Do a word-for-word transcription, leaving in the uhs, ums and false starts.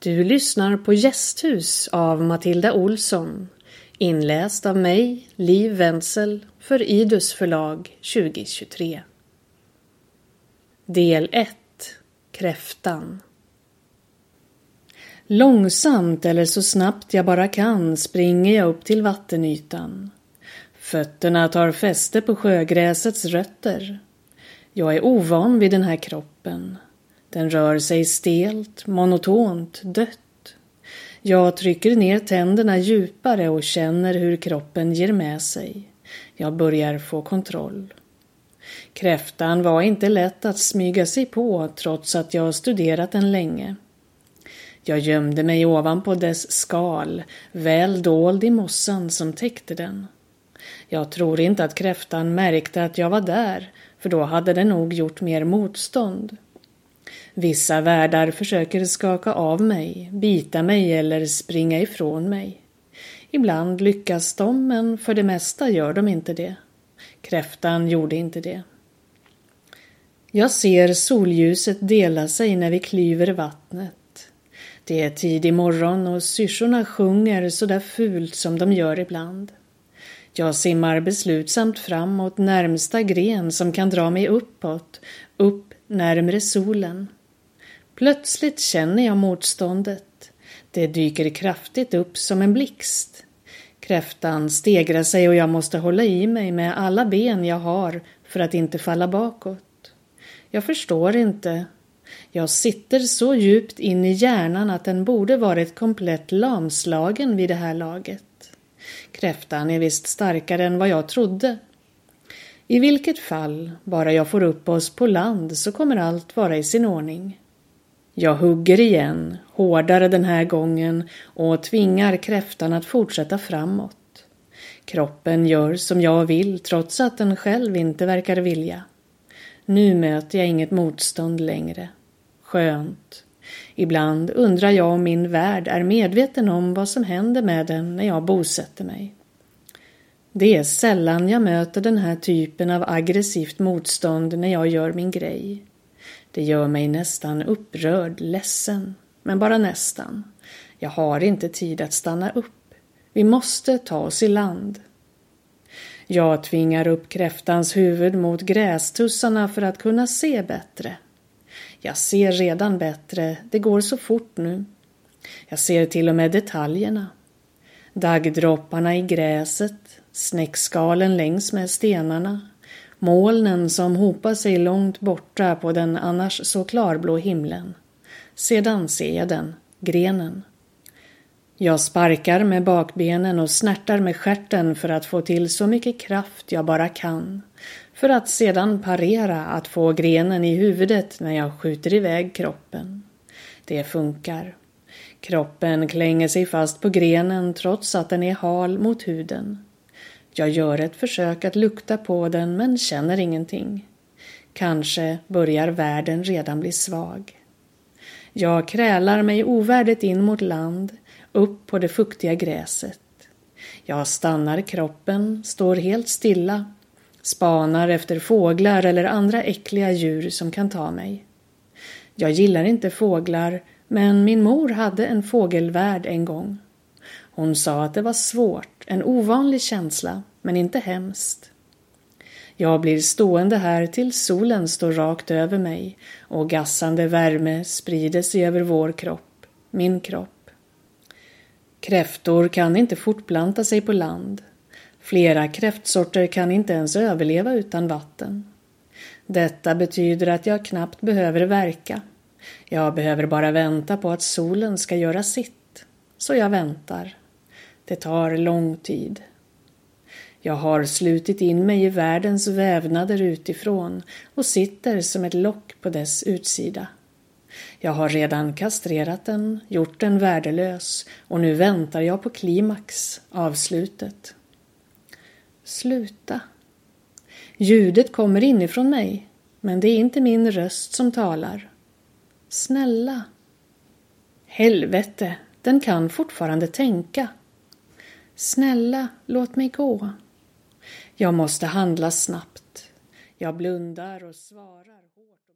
Du lyssnar på Gästhus av Matilda Olsson, inläst av mig, Liv Wenzel, för Idus förlag tjugo tjugotre. Del ett. Kräftan. Långsamt eller så snabbt jag bara kan springer jag upp till vattenytan. Fötterna tar fäste på sjögräsets rötter. Jag är ovan vid den här kroppen. Den rör sig stelt, monotont, dött. Jag trycker ner tänderna djupare och känner hur kroppen ger med sig. Jag börjar få kontroll. Kräftan var inte lätt att smyga sig på trots att jag studerat den länge. Jag gömde mig ovanpå dess skal, väl dold i mossan som täckte den. Jag tror inte att kräftan märkte att jag var där, för då hade den nog gjort mer motstånd. Vissa värdar försöker skaka av mig, bita mig eller springa ifrån mig. Ibland lyckas de, men för det mesta gör de inte det. Kräftan gjorde inte det. Jag ser solljuset dela sig när vi klyver vattnet. Det är tidig morgon och syrsorna sjunger så där fult som de gör ibland. Jag simmar beslutsamt framåt närmsta gren som kan dra mig uppåt, upp närmre solen. Plötsligt känner jag motståndet. Det dyker kraftigt upp som en blixt. Kräftan stegrar sig och jag måste hålla i mig med alla ben jag har för att inte falla bakåt. Jag förstår inte. Jag sitter så djupt in i hjärnan att den borde varit komplett lamslagen vid det här laget. Kräftan är visst starkare än vad jag trodde. I vilket fall, bara jag får upp oss på land så kommer allt vara i sin ordning. Jag hugger igen, hårdare den här gången, och tvingar kräftan att fortsätta framåt. Kroppen gör som jag vill trots att den själv inte verkar vilja. Nu möter jag inget motstånd längre. Skönt. Ibland undrar jag om min värld är medveten om vad som händer med den när jag bosätter mig. Det är sällan jag möter den här typen av aggressivt motstånd när jag gör min grej. Det gör mig nästan upprörd, ledsen, men bara nästan. Jag har inte tid att stanna upp. Vi måste ta oss i land. Jag tvingar upp kräftans huvud mot grästussarna för att kunna se bättre. Jag ser redan bättre, det går så fort nu. Jag ser till och med detaljerna. Daggdropparna i gräset, snäckskalen längs med stenarna, molnen som hopar sig långt borta på den annars så klarblå himlen. Sedan ser jag den, grenen. Jag sparkar med bakbenen och snärtar med stjärten för att få till så mycket kraft jag bara kan. För att sedan parera att få grenen i huvudet när jag skjuter iväg kroppen. Det funkar. Kroppen klänger sig fast på grenen trots att den är hal mot huden. Jag gör ett försök att lukta på den men känner ingenting. Kanske börjar världen redan bli svag. Jag krälar mig ovärdigt in mot land, upp på det fuktiga gräset. Jag stannar kroppen, står helt stilla, spanar efter fåglar eller andra äckliga djur som kan ta mig. Jag gillar inte fåglar, men min mor hade en fågelvärd en gång. Hon sa att det var svårt, en ovanlig känsla, men inte hemskt. Jag blir stående här till solen står rakt över mig och gassande värme sprider sig över vår kropp, min kropp. Kräftor kan inte fortplanta sig på land. Flera kräftsorter kan inte ens överleva utan vatten. Detta betyder att jag knappt behöver verka. Jag behöver bara vänta på att solen ska göra sitt. Så jag väntar. Det tar lång tid. Jag har slutit in mig i världens vävnader utifrån och sitter som ett lock på dess utsida. Jag har redan kastrerat den, gjort den värdelös och nu väntar jag på klimax, avslutet. Sluta. Ljudet kommer inifrån mig, men det är inte min röst som talar. Snälla. Helvete, den kan fortfarande tänka. Snälla, låt mig gå. Jag måste handla snabbt. Jag blundar och svarar hårt.